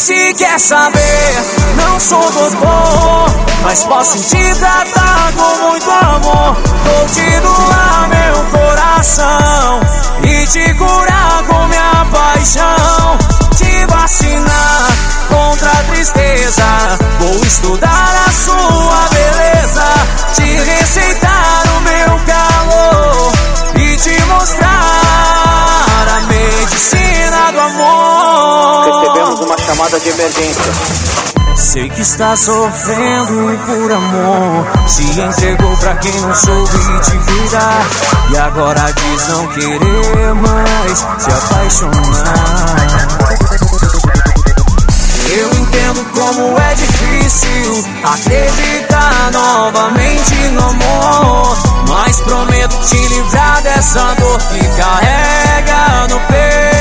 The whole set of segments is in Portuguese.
Se quer saber, não sou doutor, mas posso te tratar com muito amor. Vou te doar meu coração e te curar com minha paixão. Te vacinar contra a tristeza, vou estudar a sua beleza. Te receitar o meu calor e te mostrar a medicina do amor. Recebemos uma chamada de emergência. Sei que está sofrendo por amor, se entregou pra quem não soube te cuidar, e agora diz não querer mais se apaixonar. Eu entendo como é difícil acreditar novamente no amor, mas prometo te livrar dessa dor que carrega no peito.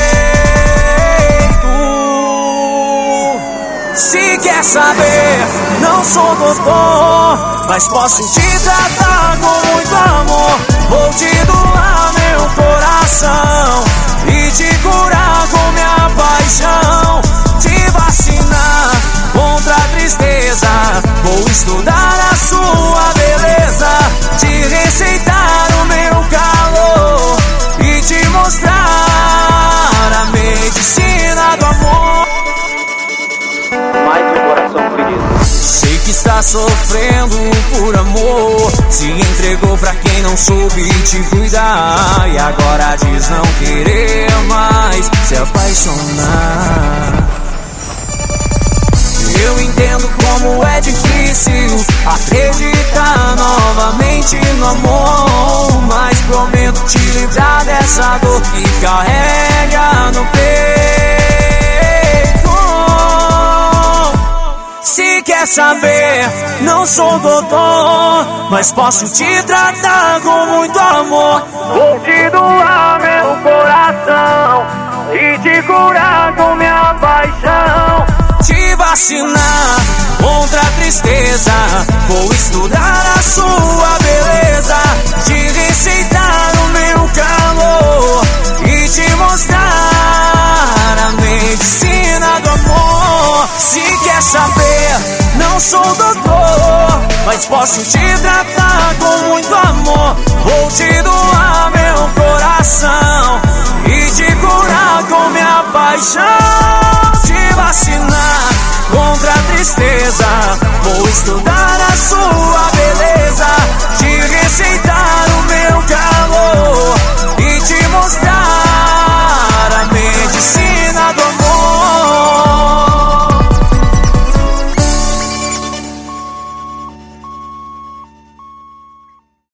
Se quer saber, não sou doutor, mas posso te tratar com muito amor. Vou te doar meu coração e te curar com minha paixão. Te vacinar contra a tristeza, vou estudar a sua beleza. Te receitar o meu calor e te mostrar a medicina do amor. Mais um coração ferido. Sei que está sofrendo por amor, se entregou pra quem não soube te cuidar, e agora diz não querer mais se apaixonar. Eu entendo como é difícil acreditar novamente no amor, mas prometo te livrar dessa dor que carrega no peito. Se quer saber, não sou doutor, mas posso te tratar com muito amor. Vou te doar meu coração e te curar com minha paixão. Te vacinar contra a tristeza, vou estudar a sua beleza. Te receitar o meu calor e te mostrar a medicina do amor. Se quer saber, não sou doutor, mas posso te tratar com muito amor. Vou te doar meu coração e te curar com minha paixão. Te vacinar contra a tristeza, vou estudar a sua beleza. Te receitar